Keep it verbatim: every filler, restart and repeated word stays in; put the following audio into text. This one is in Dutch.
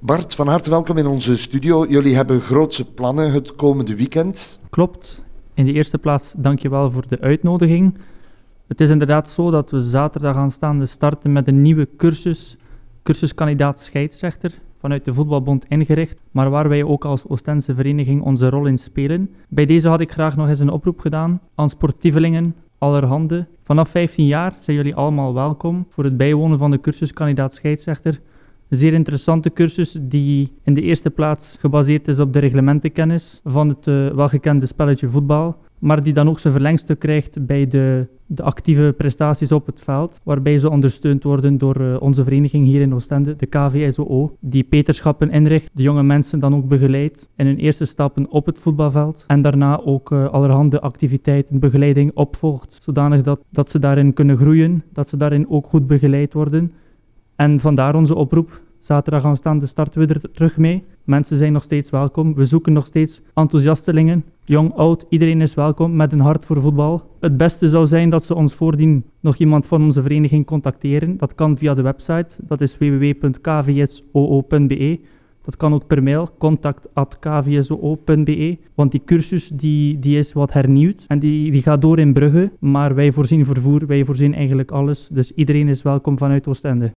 Bart, van harte welkom in onze studio. Jullie hebben grootse plannen het komende weekend. Klopt. In de eerste plaats dank je wel voor de uitnodiging. Het is inderdaad zo dat we zaterdag aanstaande starten met een nieuwe cursus, cursuskandidaat scheidsrechter, vanuit de Voetbalbond ingericht, maar waar wij ook als Oostense vereniging onze rol in spelen. Bij deze had ik graag nog eens een oproep gedaan aan sportievelingen, allerhande. Vanaf vijftien jaar zijn jullie allemaal welkom voor het bijwonen van de cursuskandidaat scheidsrechter. Een zeer interessante cursus die in de eerste plaats gebaseerd is op de reglementenkennis van het uh, welgekende spelletje voetbal, maar die dan ook zijn verlengstuk krijgt bij de, de actieve prestaties op het veld, waarbij ze ondersteund worden door uh, onze vereniging hier in Oostende, de K V S O O, die peterschappen inricht, de jonge mensen dan ook begeleidt in hun eerste stappen op het voetbalveld en daarna ook uh, allerhande activiteiten, begeleiding opvolgt, zodanig dat, dat ze daarin kunnen groeien, dat ze daarin ook goed begeleid worden. En vandaar onze oproep. Zaterdag aanstaande starten we er terug mee. Mensen zijn nog steeds welkom. We zoeken nog steeds enthousiastelingen. Jong, oud, iedereen is welkom met een hart voor voetbal. Het beste zou zijn dat ze ons voordien nog iemand van onze vereniging contacteren. Dat kan via de website. Dat is w w w punt k v s o o punt b e. Dat kan ook per mail, contact at k v s o o punt b e. Want die cursus die, die is wat hernieuwd en die, die gaat door in Brugge. Maar wij voorzien vervoer, wij voorzien eigenlijk alles. Dus iedereen is welkom vanuit Oostende.